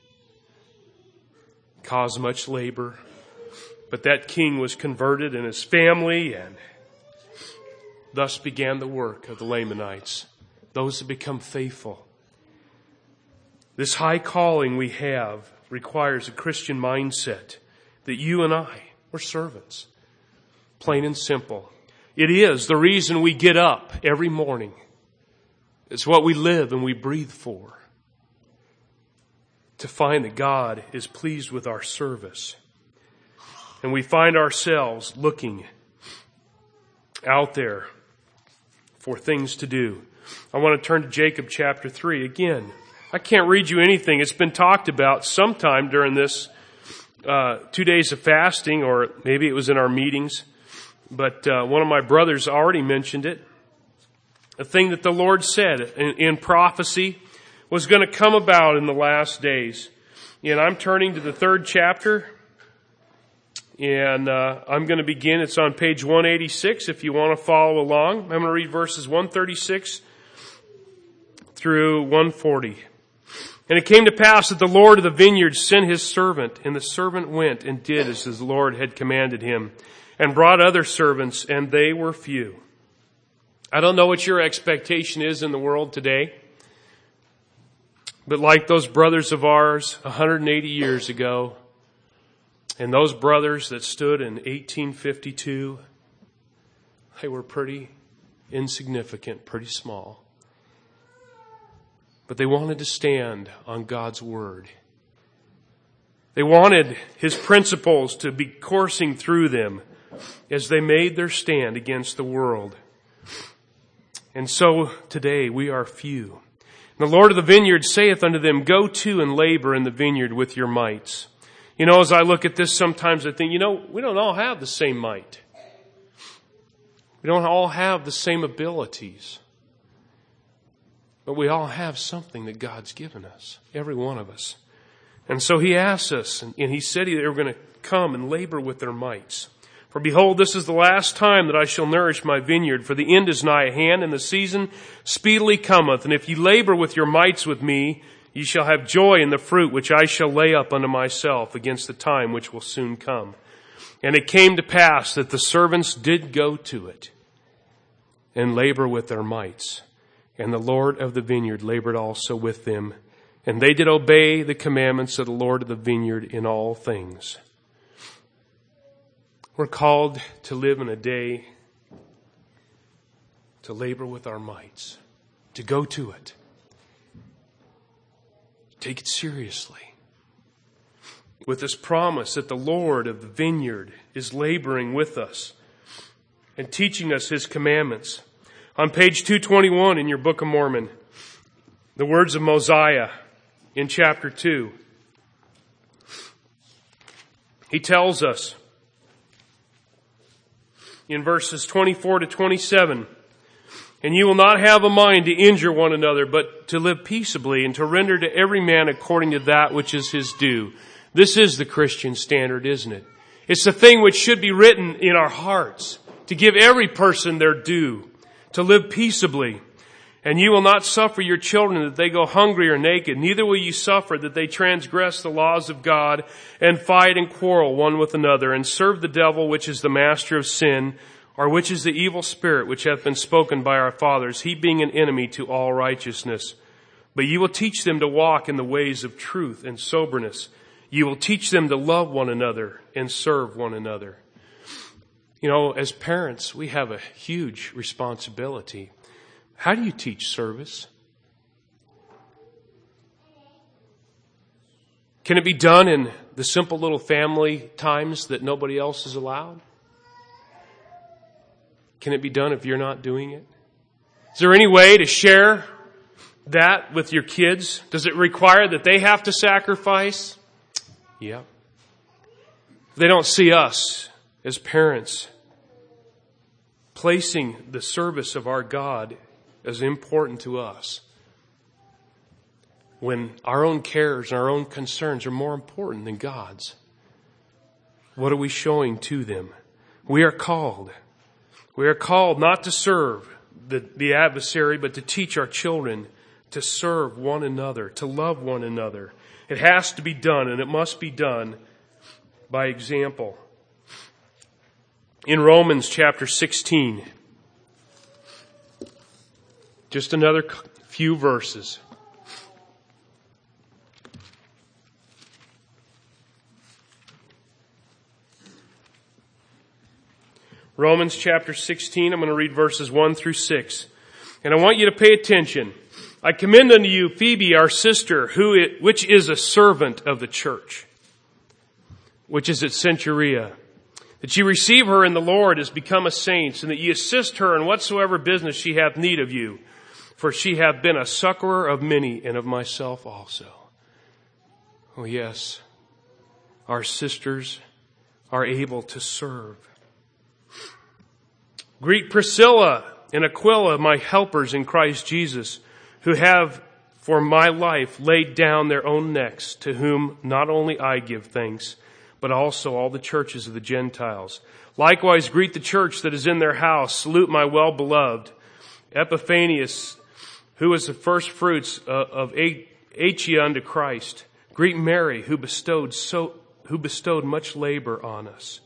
Caused much labor. But that king was converted and his family, and thus began the work of the Lamanites. Those that become faithful. This high calling we have requires a Christian mindset that you and I, we're servants. Plain and simple. It is the reason we get up every morning. It's what we live and we breathe for. To find that God is pleased with our service. And we find ourselves looking out there for things to do. I want to turn to Jacob chapter 3 again. I can't read you anything. It's been talked about sometime during this 2 days of fasting, or maybe it was in our meetings. But one of my brothers already mentioned it. A thing that the Lord said in prophecy was going to come about in the last days. And I'm turning to the 3rd chapter. And I'm going to begin. It's on page 186 if you want to follow along. I'm going to read verses 136 through 140. And it came to pass that the Lord of the vineyard sent his servant, and the servant went and did as his Lord had commanded him, and brought other servants, and they were few. I don't know what your expectation is in the world today, but like those brothers of ours 180 years ago, and those brothers that stood in 1852, they were pretty insignificant, pretty small. But they wanted to stand on God's Word. They wanted His principles to be coursing through them as they made their stand against the world. And so today we are few. And the Lord of the vineyard saith unto them, Go to and labor in the vineyard with your mights. You know, as I look at this, sometimes I think, we don't all have the same might. We don't all have the same abilities. But we all have something that God's given us, every one of us. And so He asks us, and He said they were going to come and labor with their mights. For behold, this is the last time that I shall nourish my vineyard, for the end is nigh at hand, and the season speedily cometh. And if ye labor with your mights with me, ye shall have joy in the fruit which I shall lay up unto myself against the time which will soon come. And it came to pass that the servants did go to it and labor with their mights. And the Lord of the vineyard labored also with them. And they did obey the commandments of the Lord of the vineyard in all things. We're called to live in a day to labor with our mights, to go to it. Take it seriously. With this promise that the Lord of the vineyard is laboring with us and teaching us His commandments. On page 221 in your Book of Mormon, the words of Mosiah in chapter 2. He tells us in verses 24 to 27, And you will not have a mind to injure one another, but to live peaceably and to render to every man according to that which is his due. This is the Christian standard, isn't it? It's the thing which should be written in our hearts, to give every person their due, to live peaceably. And you will not suffer your children that they go hungry or naked, neither will you suffer that they transgress the laws of God and fight and quarrel one with another and serve the devil, which is the master of sin, or which is the evil spirit which hath been spoken by our fathers, he being an enemy to all righteousness. But you will teach them to walk in the ways of truth and soberness. You will teach them to love one another and serve one another. You know, as parents, we have a huge responsibility. How do you teach service? Can it be done in the simple little family times that nobody else is allowed? Can it be done if you're not doing it? Is there any way to share that with your kids? Does it require that they have to sacrifice? Yeah. They don't see us as parents placing the service of our God as important to us, when our own cares and our own concerns are more important than God's. What are we showing to them? We are called not to serve the adversary, but to teach our children to serve one another, to love one another. It has to be done, and it must be done by example. In Romans chapter 16, just another few verses. Romans chapter 16, I'm going to read verses 1 through 6. And I want you to pay attention. I commend unto you Phoebe, our sister, which is a servant of the church, which is at Centuria, that ye receive her in the Lord as become a saint, and that ye assist her in whatsoever business she hath need of you. For she hath been a succorer of many, and of myself also. Oh yes, our sisters are able to serve. Greet Priscilla and Aquila, my helpers in Christ Jesus, who have for my life laid down their own necks, to whom not only I give thanks, but also all the churches of the Gentiles. Likewise greet the church that is in their house. Salute my well-beloved Epiphanius, who is the first fruits of Achaia unto Christ. Greet Mary, who bestowed much labor on us.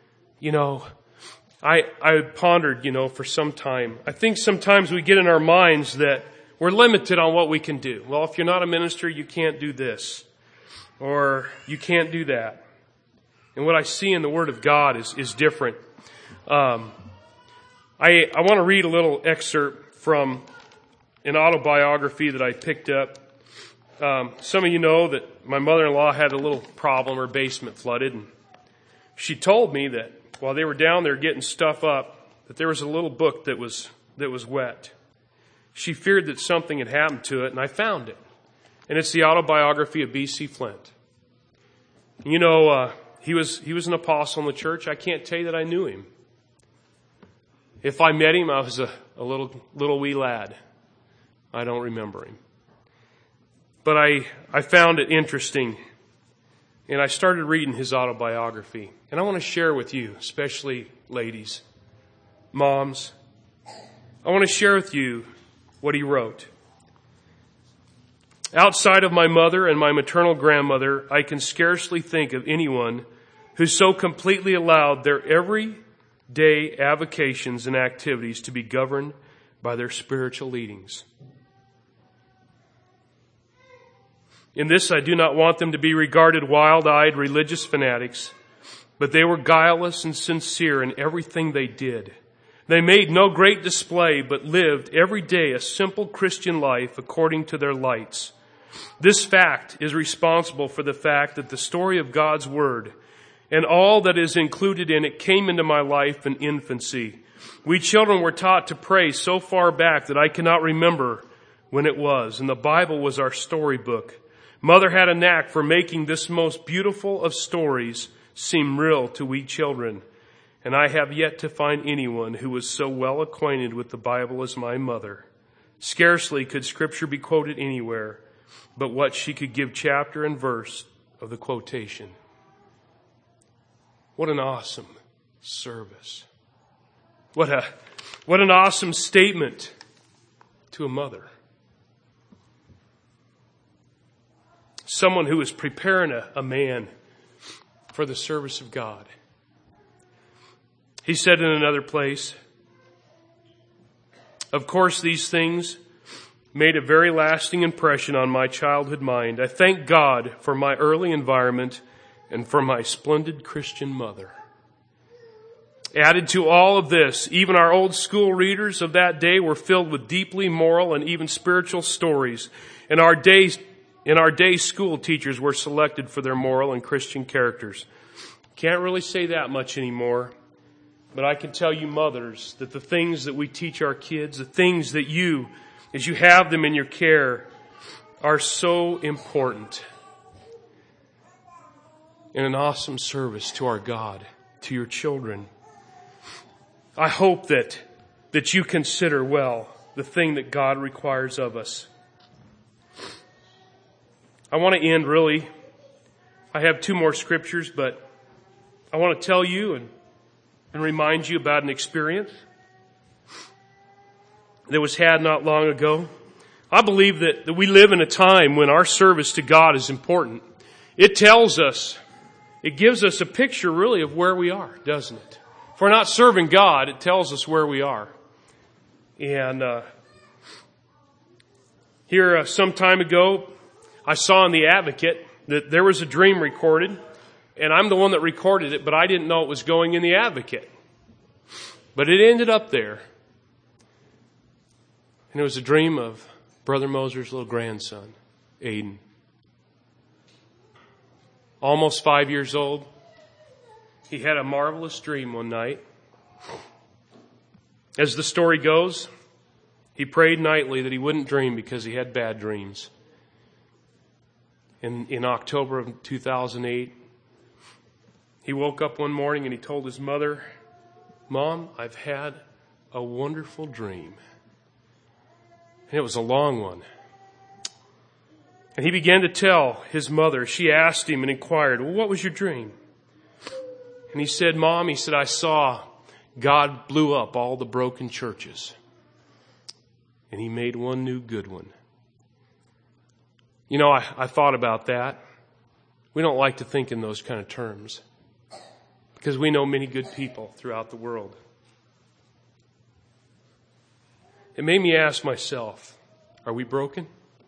I pondered, for some time. I think sometimes we get in our minds that we're limited on what we can do. Well, if you're not a minister, you can't do this, or you can't do that. And what I see in the Word of God is different. I want to read a little excerpt from an autobiography that I picked up. Some of you know that my mother-in-law had a little problem. Her basement flooded, and she told me that while they were down there getting stuff up, that there was a little book that was wet. She feared that something had happened to it, and I found it. And it's the autobiography of B.C. Flint. He was an apostle in the church. I can't tell you that I knew him. If I met him, I was a little wee lad. I don't remember him. But I found it interesting, and I started reading his autobiography. And I want to share with you, especially ladies, moms, I want to share with you what he wrote. Outside of my mother and my maternal grandmother, I can scarcely think of anyone who so completely allowed their everyday avocations and activities to be governed by their spiritual leadings. In this, I do not want them to be regarded wild-eyed religious fanatics, but they were guileless and sincere in everything they did. They made no great display, but lived every day a simple Christian life according to their lights. This fact is responsible for the fact that the story of God's Word and all that is included in it came into my life in infancy. We children were taught to pray so far back that I cannot remember when it was, and the Bible was our storybook. Mother had a knack for making this most beautiful of stories seem real to we children, and I have yet to find anyone who was so well acquainted with the Bible as my mother. Scarcely could Scripture be quoted anywhere, but what she could give chapter and verse of the quotation. What an awesome service. What an awesome statement to a mother. Someone who is preparing a man for the service of God. He said in another place, of course, these things made a very lasting impression on my childhood mind. I thank God for my early environment and for my splendid Christian mother. Added to all of this, even our old school readers of that day were filled with deeply moral and even spiritual stories. In our day, school teachers were selected for their moral and Christian characters. Can't really say that much anymore, but I can tell you mothers that the things that we teach our kids, the things that you, as you have them in your care, are so important. And an awesome service to our God, to your children. I hope that you consider well the thing that God requires of us. I want to end really. I have 2 more scriptures, but I want to tell you and remind you about an experience that was had not long ago. I believe that we live in a time when our service to God is important. It tells us, it gives us a picture really of where we are, doesn't it? If we're not serving God, it tells us where we are. And here some time ago, I saw in the Advocate that there was a dream recorded, and I'm the one that recorded it, but I didn't know it was going in the Advocate. But it ended up there. And it was a dream of Brother Moser's little grandson, Aiden. Almost 5 years old. he had a marvelous dream one night. As the story goes, he prayed nightly that he wouldn't dream because he had bad dreams. In October of 2008, he woke up one morning and he told his mother, "Mom, I've had a wonderful dream." And it was a long one. And he began to tell his mother. She asked him and inquired, "Well, what was your dream?" And he said, "Mom," he said, "I saw God blew up all the broken churches. And he made one new good one." You know, I thought about that. We don't like to think in those kind of terms because we know many good people throughout the world. It made me ask myself, are we broken?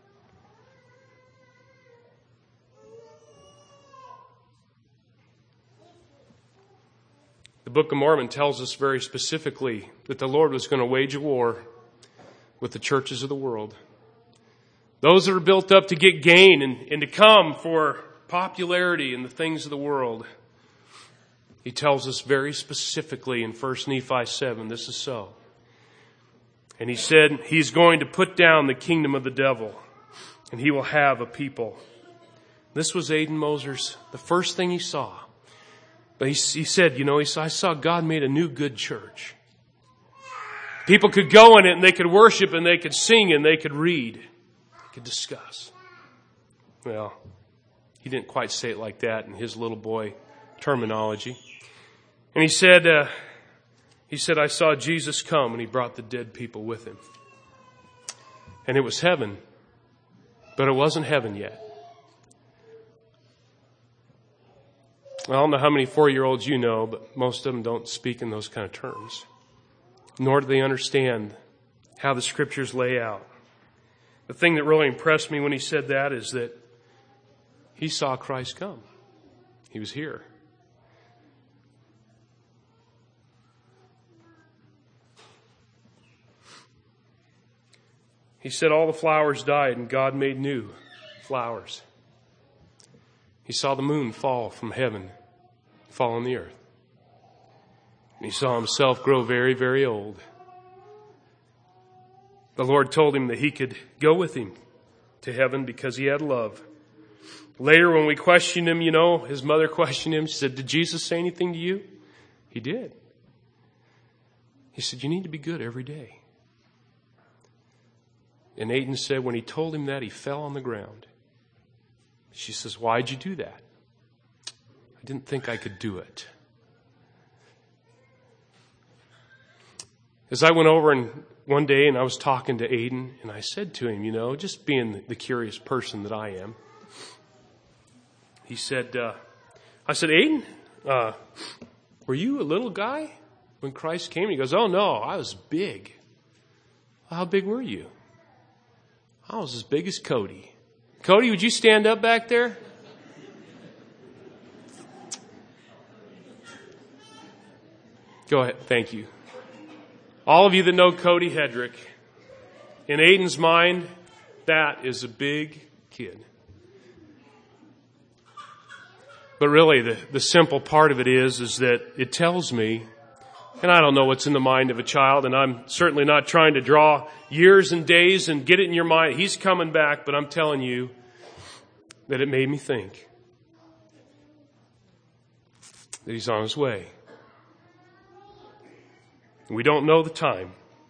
The Book of Mormon tells us very specifically that the Lord was going to wage a war with the churches of the world. Those that are built up to get gain and to come for popularity in the things of the world. He tells us very specifically in 1 Nephi 7, this is so. And he said he's going to put down the kingdom of the devil and he will have a people. This was Aidan Moser's, the first thing he saw. But he said, I saw God made a new good church. People could go in it and they could worship and they could sing and they could read. They could discuss. Well, he didn't quite say it like that in his little boy terminology. And he said, I saw Jesus come and he brought the dead people with him. And it was heaven, but it wasn't heaven yet. I don't know how many 4-year-olds you know, but most of them don't speak in those kind of terms. Nor do they understand how the scriptures lay out. The thing that really impressed me when he said that is that he saw Christ come. He was here. He said all the flowers died and God made new flowers. He saw the moon fall from heaven, fall on the earth. And he saw himself grow very, very old. The Lord told him that he could go with him to heaven because he had love. Later when we questioned him, his mother questioned him. She said, "Did Jesus say anything to you?" He did. He said, "You need to be good every day." And Aidan said when he told him that, he fell on the ground. She says, "Why'd you do that?" "I didn't think I could do it." As I went over one day and I was talking to Aidan and I said to him, just being the curious person that I am, he said, I said, "Aidan, were you a little guy when Christ came?" He goes, "Oh no, I was big." "Well, how big were you?" "I was as big as Cody." "Cody, would you stand up back there?" Go ahead. Thank you. All of you that know Cody Hedrick, in Aidan's mind, that is a big kid. But really, the simple part of it is that it tells me, and I don't know what's in the mind of a child, and I'm certainly not trying to draw years and days and get it in your mind. He's coming back, but I'm telling you that it made me think that he's on his way. We don't know the time,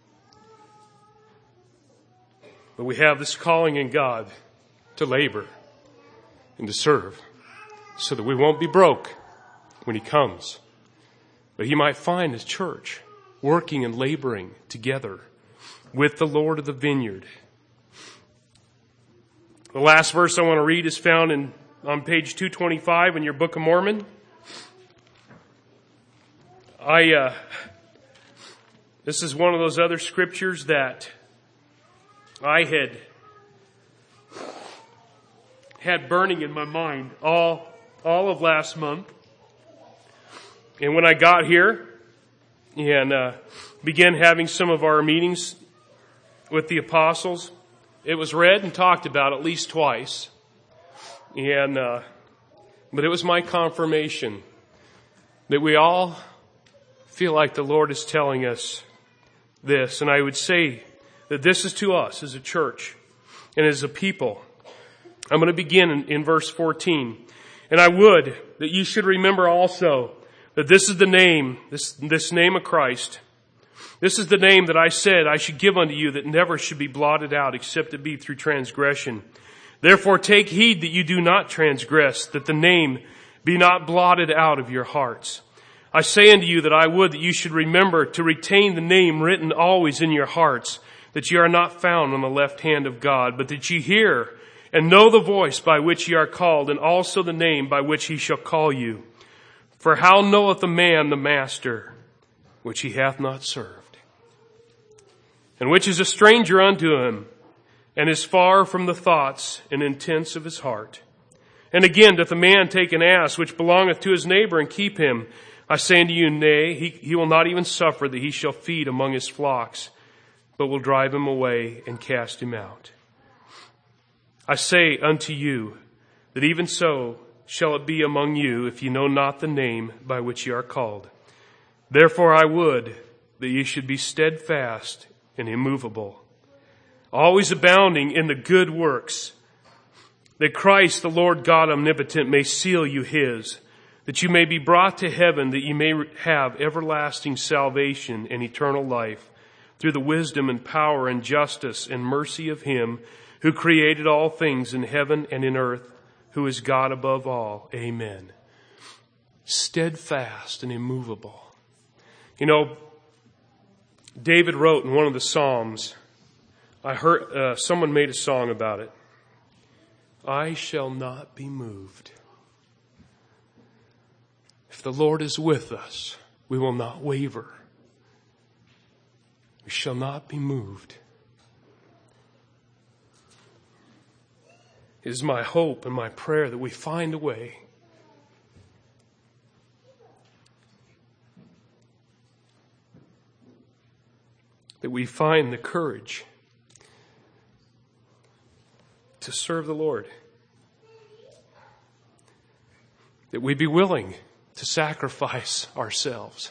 but we have this calling in God to labor and to serve so that we won't be broke when he comes. But he might find his church working and laboring together with the Lord of the vineyard. The last verse I want to read is found on page 225 in your Book of Mormon. This is one of those other scriptures that I had burning in my mind all of last month. And when I got here and began having some of our meetings with the apostles, it was read and talked about at least twice. And but it was my confirmation that we all feel like the Lord is telling us this. And I would say that this is to us as a church and as a people. I'm going to begin in verse 14. And I would that you should remember also that this is the name, this name of Christ. This is the name that I said I should give unto you, that never should be blotted out, except it be through transgression. Therefore take heed that you do not transgress, that the name be not blotted out of your hearts. I say unto you that I would that you should remember to retain the name written always in your hearts, that ye are not found on the left hand of God, but that ye hear and know the voice by which ye are called, and also the name by which he shall call you. For how knoweth a man the master which he hath not served? And which is a stranger unto him, and is far from the thoughts and intents of his heart. And again, doth a man take an ass which belongeth to his neighbor, and keep him? I say unto you, nay, he will not even suffer that he shall feed among his flocks, but will drive him away and cast him out. I say unto you, that even so shall it be among you, if ye know not the name by which ye are called. Therefore I would that ye should be steadfast and immovable, always abounding in the good works, that Christ the Lord God omnipotent may seal you his, that you may be brought to heaven, that you may have everlasting salvation and eternal life, through the wisdom and power and justice and mercy of him who created all things in heaven and in earth, who is God above all. Amen. Steadfast and immovable. You know, David wrote in one of the Psalms, I heard someone made a song about it. I shall not be moved. If the Lord is with us, we will not waver. We shall not be moved. It is my hope and my prayer that we find a way that we find the courage to serve the Lord, that we be willing to sacrifice ourselves,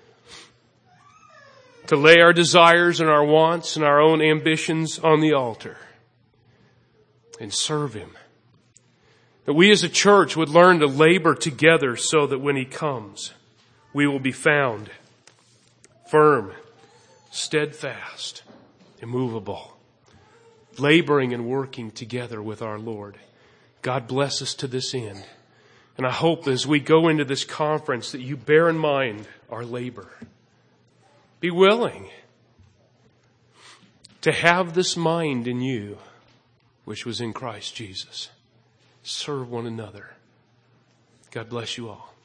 to lay our desires and our wants and our own ambitions on the altar and serve him. That we as a church would learn to labor together so that when he comes, we will be found firm, steadfast, immovable, laboring and working together with our Lord. God bless us to this end. And I hope as we go into this conference that you bear in mind our labor. Be willing to have this mind in you, which was in Christ Jesus. Serve one another. God bless you all.